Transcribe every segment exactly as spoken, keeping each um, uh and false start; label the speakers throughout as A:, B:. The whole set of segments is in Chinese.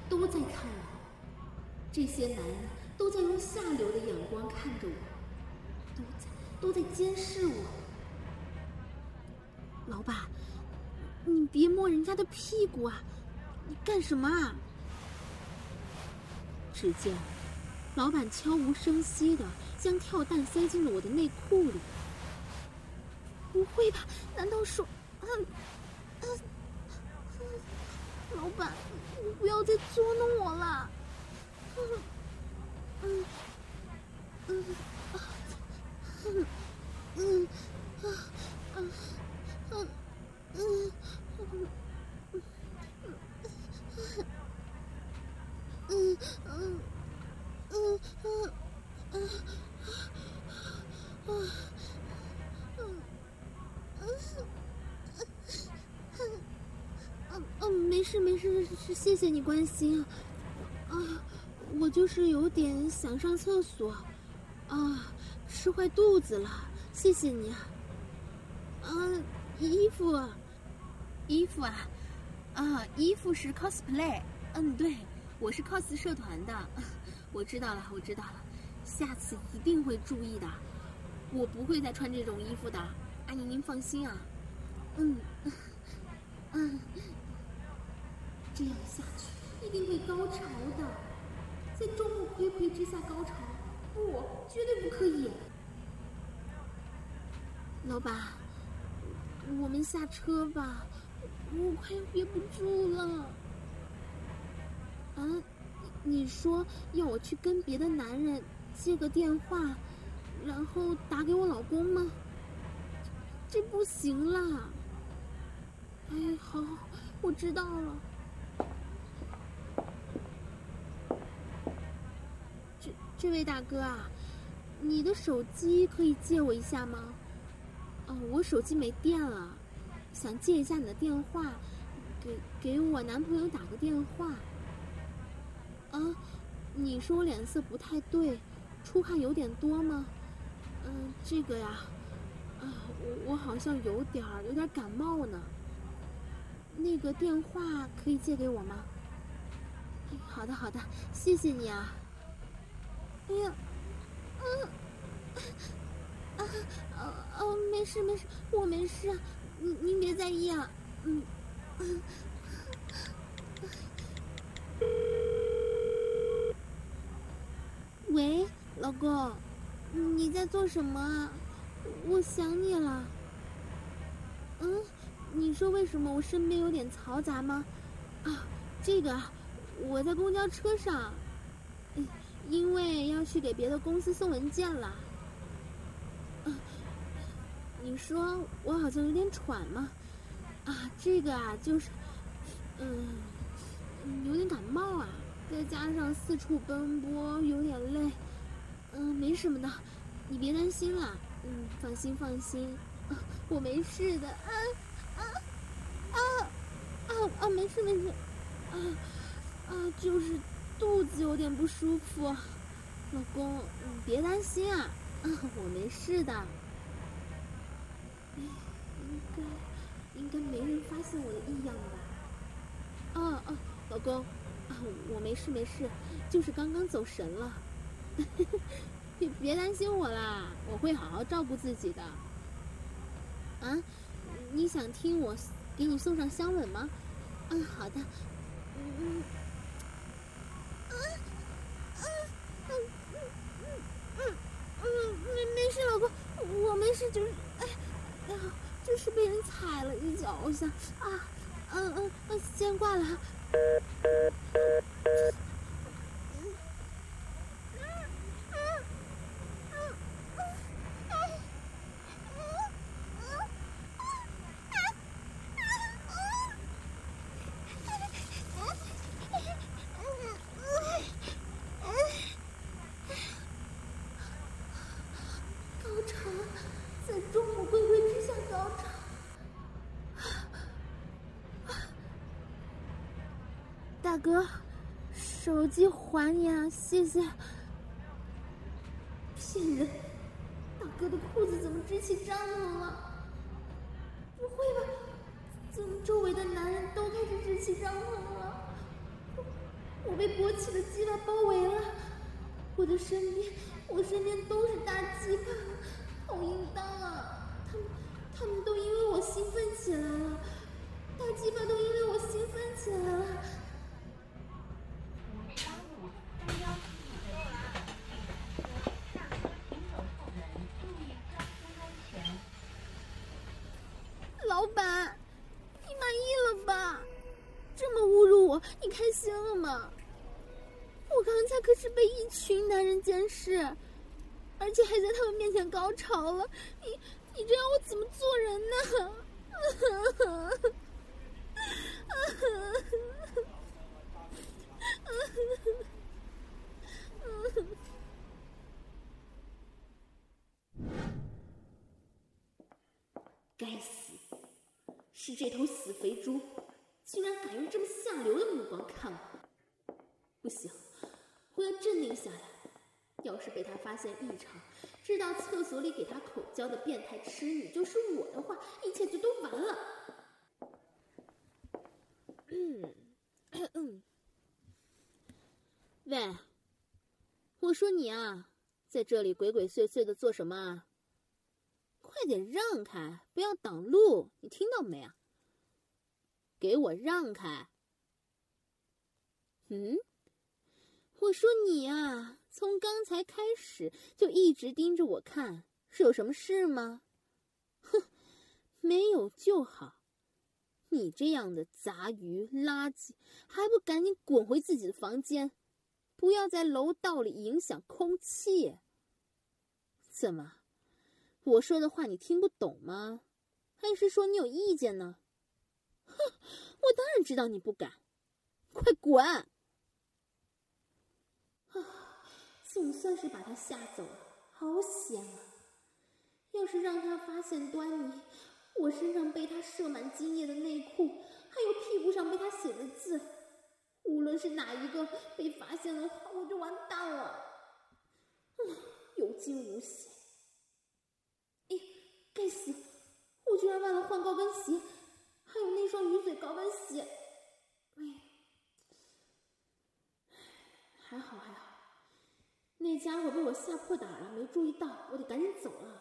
A: 都在看我，这些男人都在用下流的眼光看着我，都在都在监视我。
B: 老板，你别摸人家的屁股啊！你干什么啊？只见老板悄无声息地将跳蛋塞进了我的内裤里。不会吧？难道说……嗯嗯嗯，老板，你不要再捉弄我了！嗯嗯嗯啊嗯嗯啊啊嗯嗯嗯嗯嗯嗯嗯嗯嗯嗯嗯嗯，没事没事，是谢谢你关心啊。啊，我就是有点想上厕所，啊，吃坏肚子了，谢谢你啊。啊，衣服，衣服啊，啊，衣服是 cosplay， 嗯，对，我是 cos 社团的，我知道了，我知道了，下次一定会注意的，我不会再穿这种衣服的，阿姨您放心啊。嗯嗯，
A: 这样下去一定会高潮的，在众目睽睽之下高潮，不，绝对不可以。
B: 老板，我们下车吧，我快要憋不住了。啊，你说要我去跟别的男人借个电话，然后打给我老公吗？这不行啦。哎，好，我知道了。这这位大哥啊，你的手机可以借我一下吗？哦，我手机没电了，想借一下你的电话，给给我男朋友打个电话。啊，你说我脸色不太对，出汗有点多吗？嗯，这个呀，啊，我我好像有点儿有点感冒呢。那个电话可以借给我吗？好的好的，谢谢你啊。哎呀，嗯。啊哦哦，没事没事，我没事，您您别在意啊。嗯嗯。喂，老公，你在做什么啊？我想你了。嗯，你说为什么我身边有点嘈杂吗？啊，这个我在公交车上，因为要去给别的公司送文件了。你说我好像有点喘吗？啊，这个啊，就是，嗯，有点感冒啊，再加上四处奔波，有点累。嗯，没什么的，你别担心啦。嗯，放心放心，啊，我没事的。啊啊啊啊啊！没事没事，啊啊，就是肚子有点不舒服。老公，你别担心啊，啊，我没事的。应该应该没人发现我的异样吧？哦哦，老公，啊，我没事没事，就是刚刚走神了。别别担心我啦，我会好好照顾自己的。啊，你想听我给你送上香吻吗？嗯，好的。嗯嗯嗯嗯嗯嗯嗯嗯，没没事，老公，我没事，就是哎哎呀，就是被人踩了一脚下啊，嗯嗯嗯，先挂了哈。大哥，手机还你啊，谢谢。
A: 骗人！大哥的裤子怎么支起帐篷了？不会吧？怎么周围的男人都开始支起帐篷了？ 我被勃起的鸡巴包围了，我的身边，我身边都是大鸡巴，好淫荡啊！他们，他们都因为我兴奋起来了，大鸡巴都因为我兴奋起来了。老板，你满意了吧？这么侮辱我，你开心了吗？我刚才可是被一群男人监视，而且还在他们面前高潮了。你你这样我怎么做人呢？该死！是这头死肥猪，居然敢用这么下流的目光看我！不行，我要镇定下来。要是被他发现异常，知道厕所里给他口交的变态痴女就是我的话，一切就都完了。嗯，嗯。喂，我说你啊，在这里鬼鬼祟祟的做什么啊？快点让开，不要挡路，你听到没啊？给我让开！嗯，我说你啊，从刚才开始就一直盯着我看，是有什么事吗？哼，没有就好。你这样的杂鱼垃圾，还不赶紧滚回自己的房间，不要在楼道里影响空气。怎么？我说的话你听不懂吗？还是说你有意见呢？哼，我当然知道你不敢，快滚！啊，总算是把他吓走了，好险啊！要是让他发现端倪，我身上被他射满精液的内裤，还有屁股上被他写的字，无论是哪一个被发现的话，我就完蛋了。嗯，有惊无险。哎，该死！我居然忘了换高跟鞋，还有那双鱼嘴高跟鞋。哎，还好还好，那家伙被我吓破胆了，没注意到，我得赶紧走了。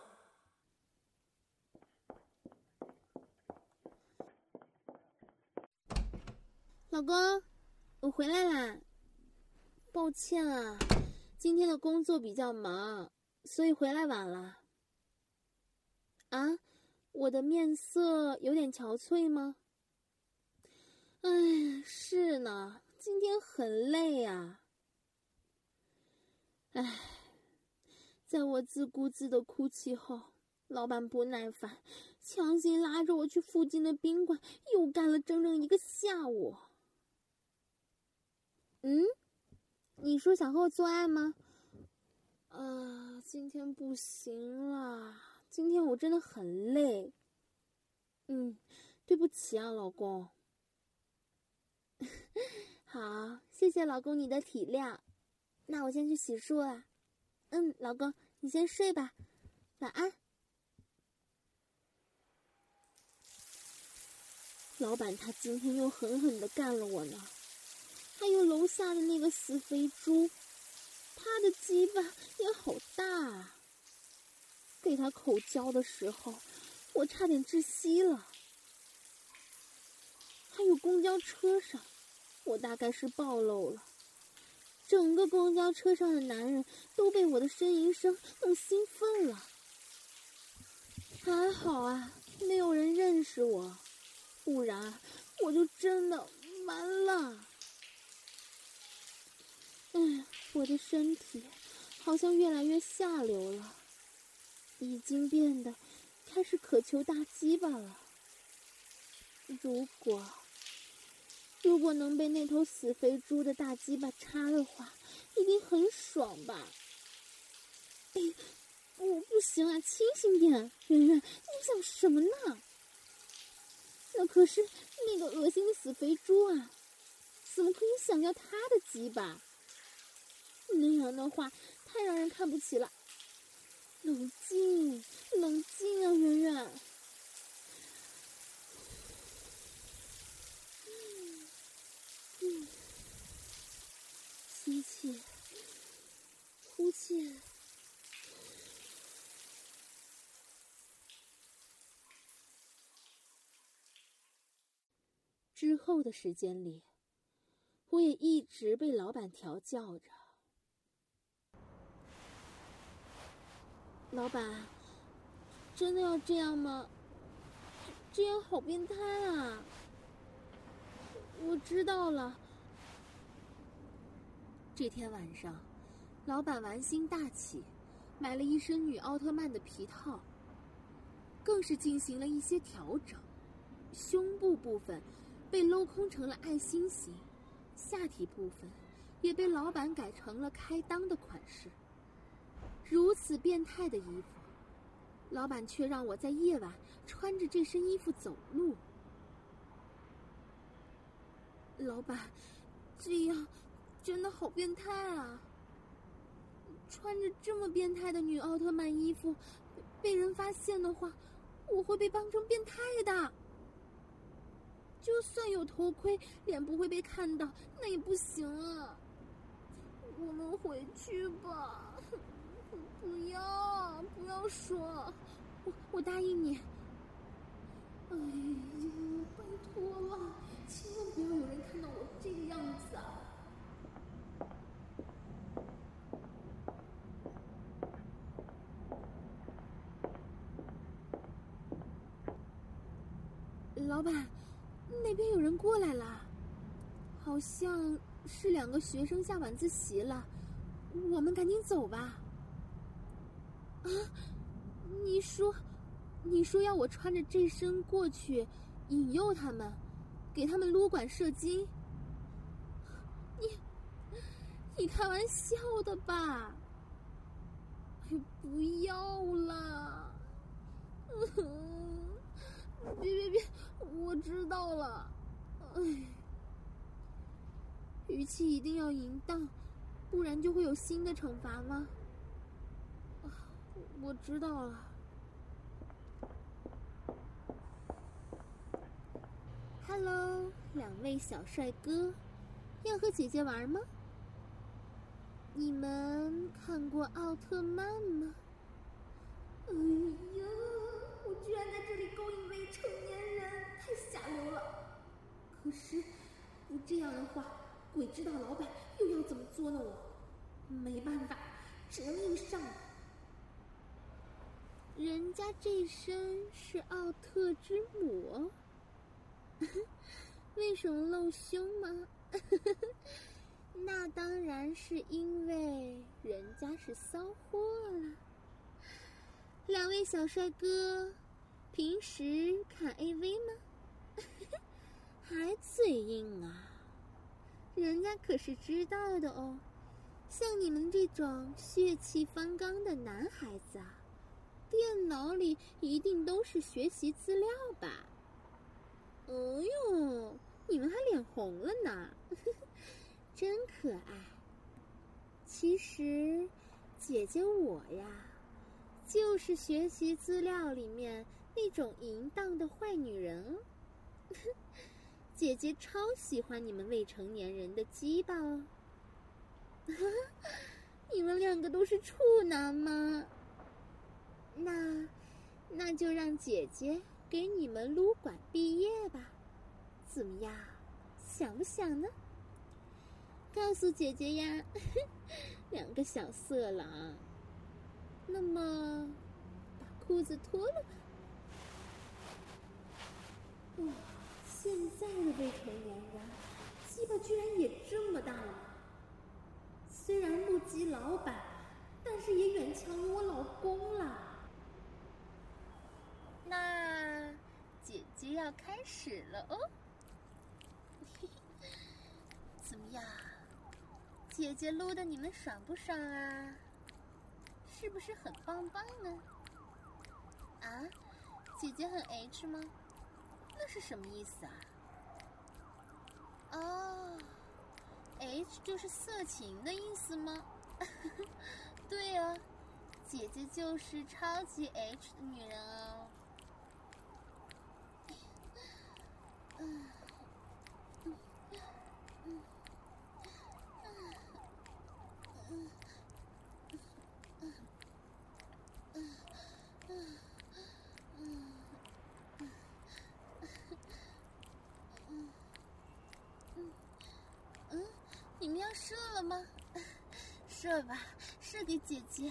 A: 老公，我回来啦。抱歉啊，今天的工作比较忙，所以回来晚了。啊，我的面色有点憔悴吗？哎，是呢，今天很累啊。哎，在我自顾自的哭泣后，老板不耐烦，强行拉着我去附近的宾馆，又干了整整一个下午。嗯，你说想和我做爱吗？啊，今天不行了，今天我真的很累。嗯，对不起啊，老公。好，谢谢老公你的体谅。那我先去洗漱了。嗯，老公，你先睡吧，晚安。老板他今天又狠狠地干了我呢。还有楼下的那个死肥猪，他的鸡巴也好大啊！给他口交的时候，我差点窒息了。还有公交车上，我大概是暴露了，整个公交车上的男人都被我的呻吟声弄兴奋了。还好啊，没有人认识我，不然我就真的完了。哎，我的身体好像越来越下流了，已经变得开始渴求大鸡巴了。如果如果能被那头死肥猪的大鸡巴插的话，一定很爽吧？哎，我不行啊，清醒点，圆圆，你想什么呢？那可是那个恶心的死肥猪啊，怎么可以想要他的鸡巴？那样的话太让人看不起了。冷静，冷静啊，圆圆。嗯， 气。之后的时间里，我也一直被老板调教着。老板，真的要这样吗？这样好变态啊！我知道了。这天晚上，老板玩心大起，买了一身女奥特曼的皮套，更是进行了一些调整。胸部部分被镂空成了爱心形，下体部分也被老板改成了开裆的款式。如此变态的衣服，老板却让我在夜晚穿着这身衣服走路。老板，这样真的好变态啊！穿着这么变态的女奥特曼衣服，被人发现的话，我会被当成变态的。就算有头盔，脸不会被看到，那也不行啊。我们回去吧。不要，不要说，我我答应你。哎呀，拜托了，千万不要有人看到我这个样子啊！老板，那边有人过来了，好像是两个学生下晚自习了，我们赶紧走吧。啊，你说，你说要我穿着这身过去，引诱他们，给他们撸管射精？你，你开玩笑的吧？哎，不要啦！别别别，我知道了。哎，语气一定要淫荡，不然就会有新的惩罚吗？啊，我知道了。Hello， 两位小帅哥，要和姐姐玩吗？你们看过奥特曼吗？哎呀，我居然在这里勾引未成年人，太下流了。可是不这样的话，鬼知道老板又要怎么捉弄我。没办法，只能硬上了。人家这身是奥特之母，为什么露胸吗？那当然是因为人家是骚货啦。两位小帅哥，平时看 A V 吗？还嘴硬啊？人家可是知道的哦。像你们这种血气方刚的男孩子啊，电脑里一定都是学习资料吧？哎呦，你们还脸红了呢，真可爱。其实，姐姐我呀，就是学习资料里面那种淫荡的坏女人哦。姐姐超喜欢你们未成年人的鸡巴哦。你们两个都是处男吗？那，那就让姐姐给你们撸管毕业吧，怎么样？想不想呢？告诉姐姐呀，两个小色狼。那么，把裤子脱了吧。哇，现在的未成年人，鸡巴居然也这么大了。虽然不及老板，但是也远强于我老公了。那姐姐要开始了哦。怎么样？姐姐撸的你们爽不爽啊？是不是很棒棒呢？啊，姐姐很 H 吗？那是什么意思啊？哦，H 就是色情的意思吗？对啊，姐姐就是超级 H 的女人哦。嗯嗯嗯嗯嗯射了吗？射吧，射给姐姐。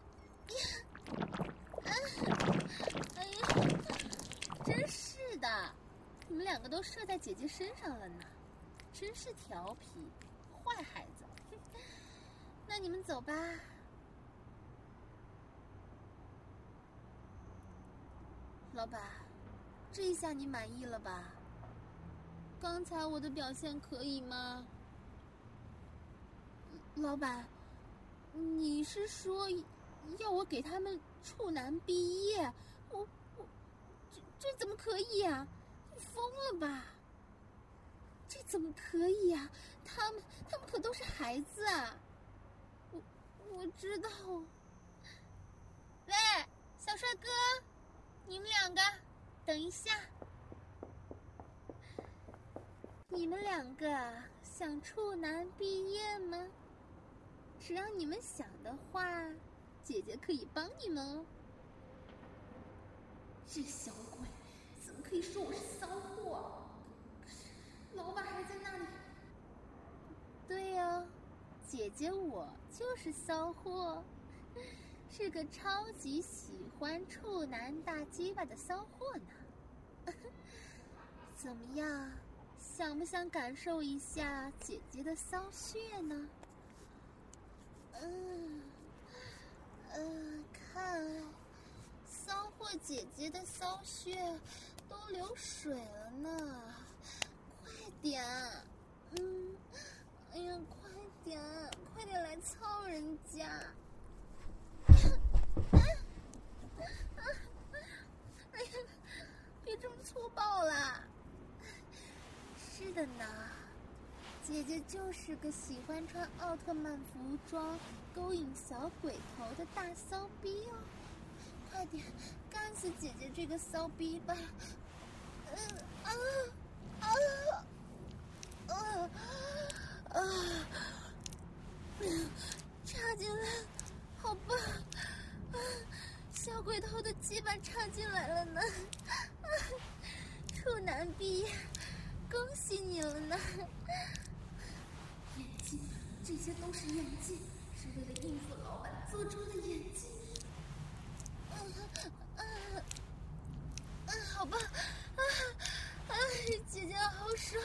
A: 哎呀，真是的，你们两个都射在姐姐身上了呢，真是调皮，坏孩子。那你们走吧。老板，这一下你满意了吧？刚才我的表现可以吗？老板，你是说要我给他们处男毕业？我我这这怎么可以啊？你疯了吧？这怎么可以啊？他们他们可都是孩子啊！我我知道。喂，小帅哥，你们两个等一下。你们两个想处男毕业吗？只要你们想的话，姐姐可以帮你们哦。这小鬼怎么可以说我是骚货？可是老板还在那里。对呀，姐姐我就是骚货，是个超级喜欢处男大鸡巴的骚货呢。怎么样？想不想感受一下姐姐的骚穴呢？嗯，嗯，看来骚货姐姐的骚穴都流水了呢，快点！嗯，哎呀，快点，快点来操人家！哎呀，别这么粗暴啦！是的呢，姐姐就是个喜欢穿奥特曼服装、勾引小鬼头的大骚逼哦！快点干死姐姐这个骚逼吧！嗯啊啊啊啊！插进来，好棒！啊，小鬼头的鸡巴插进来了呢！啊，处男毕业！恭喜你了呢！演技，这些都是演技，是为了应付老板做出的演技。嗯嗯嗯，好吧，啊啊，姐姐好爽！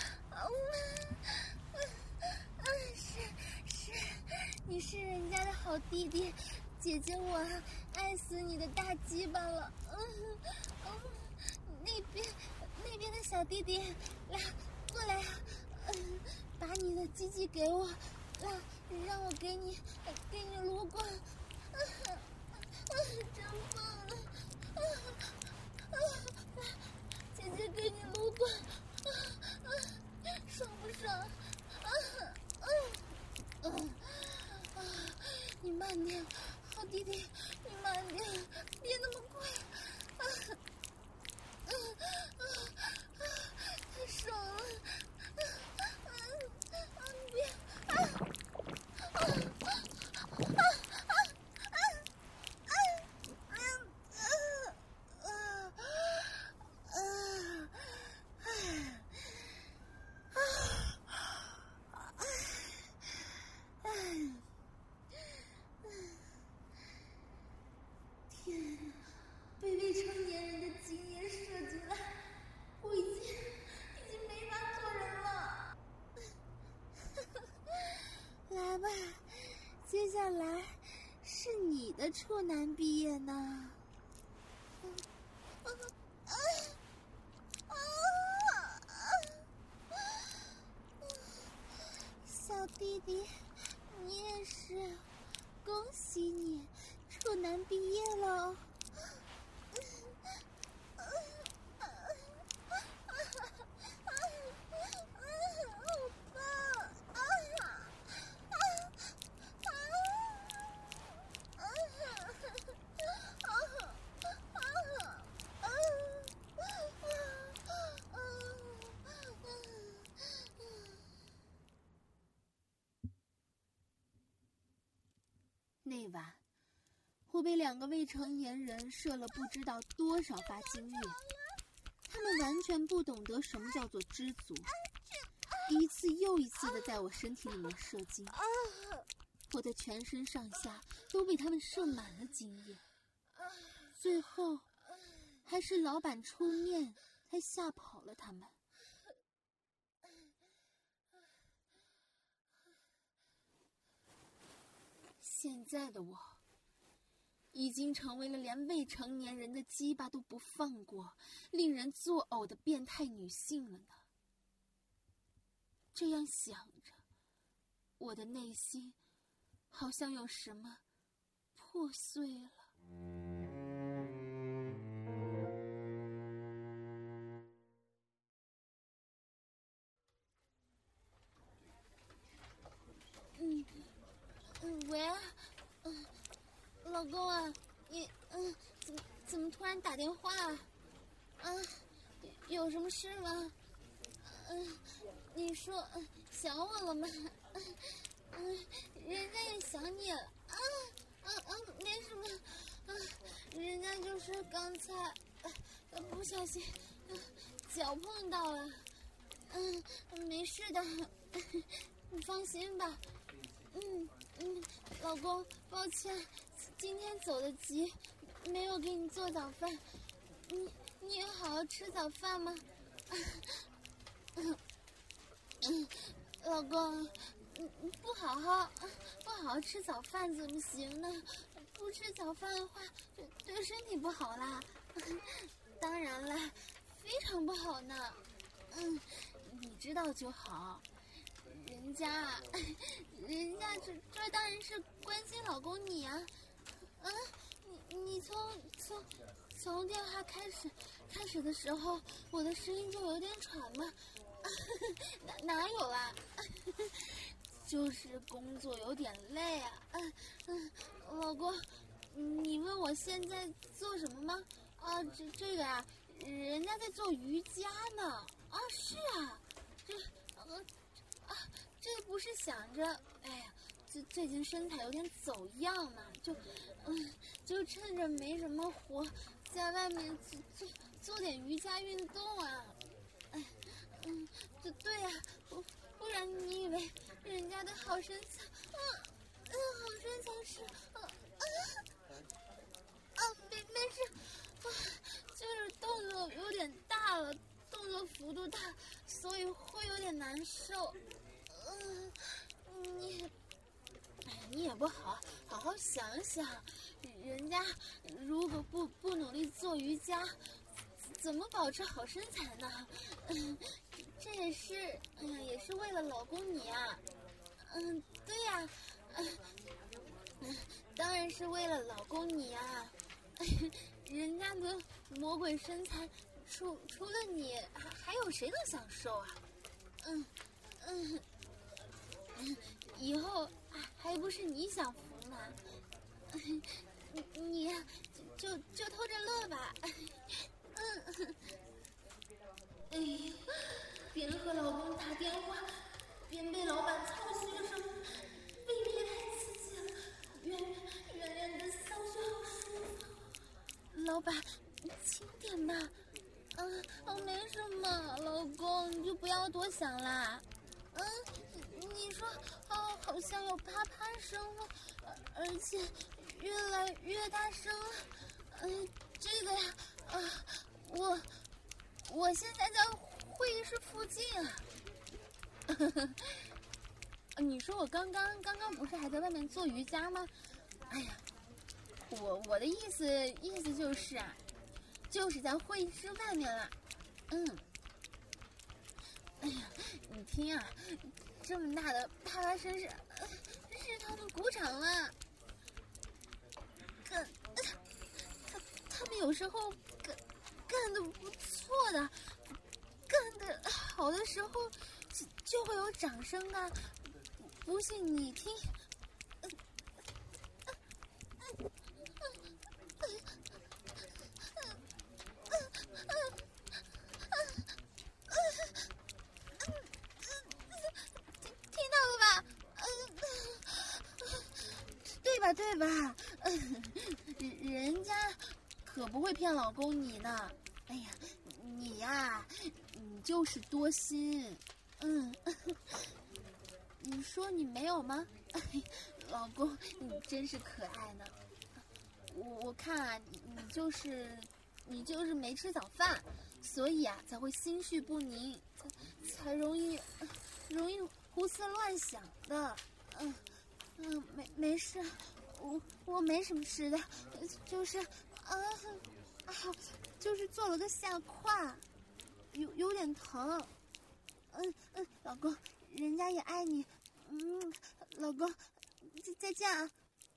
A: 嗯嗯，是是，你是人家的好弟弟，姐姐我爱死你的大鸡巴了。嗯嗯，那边。那边的小弟弟，来，过来啊！嗯，把你的鸡鸡给我，来，让我给你，给你撸过。啊啊，真棒啊！啊啊，来，姐姐给你撸过。啊啊，爽不爽？啊啊啊啊！你慢点，好弟弟，你慢点，别那么快。啊！啊啊啊！太爽了！啊啊啊！你别啊啊啊啊啊啊啊！啊啊啊啊！天哪！被未成年人的精液射进来，我已经已经没法做人了。来吧，接下来是你的处男毕业呢。啊啊啊啊！小弟弟，你也是，恭喜你，处男毕业了。那晚，我被两个未成年人射了不知道多少发精液，他们完全不懂得什么叫做知足， 一次又一次的在我身体里面射精，我的全身上下都被他们射满了精液，最后还是老板出面才吓跑了他们。现在的我已经成为了连未成年人的鸡巴都不放过、令人作呕的变态女性了呢。这样想着，我的内心好像有什么破碎了。嗯嗯，喂，嗯，老公啊，你嗯，怎么怎么突然打电话啊？啊，有什么事吗？嗯，你说想我了吗？嗯，人家也想你了。啊啊啊，没什么。啊，人家就是刚才呃不小心呃脚碰到了。嗯，没事的，你放心吧。嗯嗯，老公，抱歉，今天走得急，没有给你做早饭。你你有好好吃早饭吗？嗯嗯，老公，不好好不好好吃早饭怎么行呢？不吃早饭的话，对对身体不好啦。当然了，非常不好呢。嗯，你知道就好。人家，人家这这当然是关心老公你啊。啊，你你从从从电话开始开始的时候，我的声音就有点喘吗？哪哪有啦？就是工作有点累啊。嗯嗯，老公，你问我现在做什么吗？啊，这这个啊，人家在做瑜伽呢。啊，是啊，这呃啊，这不是想着，哎呀，最最近身材有点走样嘛，就嗯，就趁着没什么活，在外面做做做点瑜伽运动啊。哎，嗯，对对呀、啊，不不然你以为人家的好身材，嗯嗯，好身材是，嗯嗯啊，没没事，啊，就是动作有点大了，动作幅度大，所以会有点难受。嗯，你，哎，你也不好好好想想，人家如果不不努力做瑜伽，怎么保持好身材呢？嗯，这也是，嗯，也是为了老公你啊。嗯，对呀、啊，嗯，当然是为了老公你啊。人家的魔鬼身材，除除了你，还还有谁能享受啊？嗯嗯嗯，以后还不是你享福呢？你你呀，就就就偷着乐吧。嗯，哎呀，边和老公打电话，边被老板操心着，未免也太刺激了。圆圆圆圆的骚穴好舒服。老板，你轻点吧。嗯，哦，没什么，老公，你就不要多想啦。嗯，你说，哦，好像有啪啪声了，而且越来越大声了。嗯，这个呀，啊，我我现在在会议室附近啊。你说我刚刚刚刚不是还在外面做瑜伽吗？哎呀，我我的意思意思就是啊，就是在会议室外面啦。嗯，哎呀，你听啊，这么大的啪啪声是是他们鼓掌了。干，他他们有时候干干的不错的，干的好的时候就就会有掌声啊。不信你听。对吧？嗯，人家可不会骗老公你呢。哎呀，你呀，你就是多心。
B: 嗯，你说你没有吗？老公，你真是可爱呢。我我看啊，你你就是你就是没吃早饭，所以啊才会心绪不宁，才才容易容易胡思乱想的。嗯嗯，没没事，我我没什么吃的，就是啊啊，就是做了个下胯，有有点疼。嗯嗯，老公，人家也爱你。嗯，老公，再再见啊。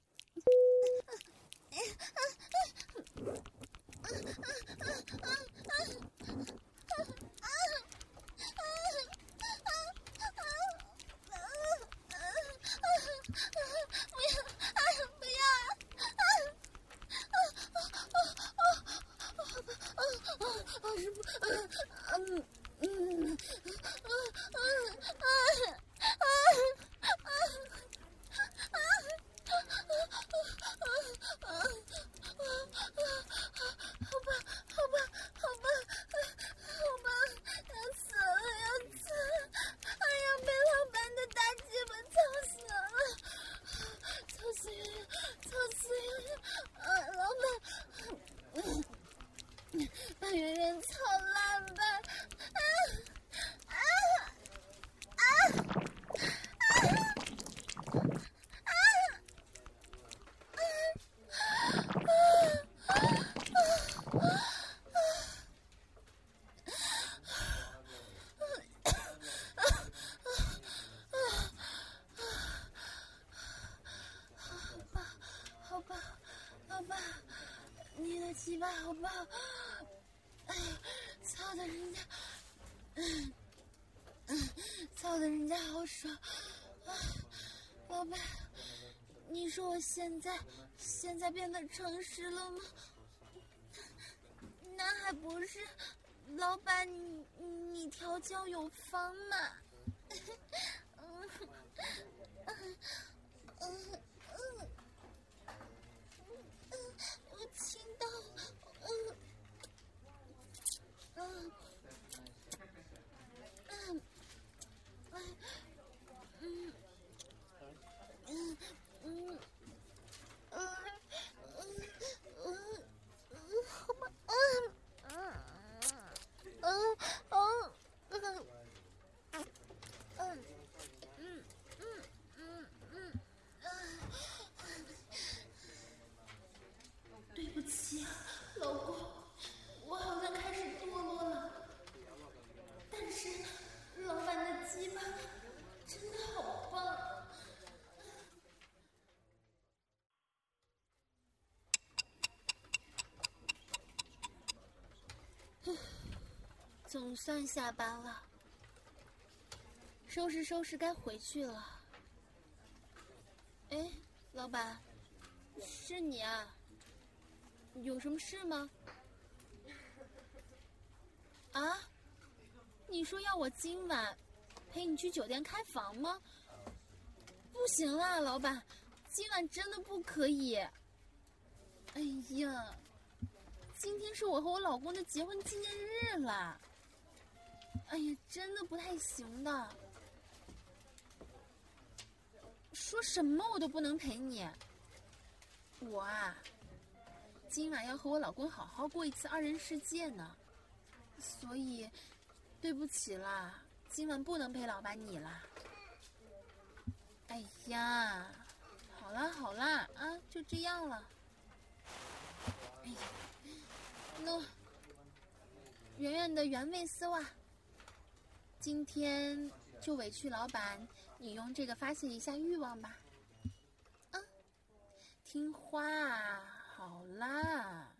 B: 把圆圆操烂吧！啊啊啊好吧，好吧，你的鸡巴好棒！哎呀，操的人家，嗯嗯，操的人家好爽！啊，老板，你说我现在现在变得诚实了吗？那还不是，老板你你调教有方嘛？嗯嗯嗯嗯嗯，我亲到，嗯嗯嗯嗯嗯嗯嗯嗯嗯嗯，好吧，嗯嗯嗯嗯嗯嗯嗯嗯嗯嗯嗯，对不起，老公，我好像开始堕落了。但是，老板的鸡巴真的好棒。总算下班了，收拾收拾该回去了。哎，老板，是你啊？有什么事吗？啊？你说要我今晚陪你去酒店开房吗？不行啦，老板，今晚真的不可以。哎呀，今天是我和我老公的结婚纪念日啦。哎呀，真的不太行的。说什么我都不能陪你。我啊，今晚要和我老公好好过一次二人世界呢，所以对不起啦，今晚不能陪老板你啦。哎呀，好啦好啦啊，就这样了。哎呀，那圆圆的原味丝袜，今天就委屈老板，你用这个发泄一下欲望吧。啊，听话啊，好啦。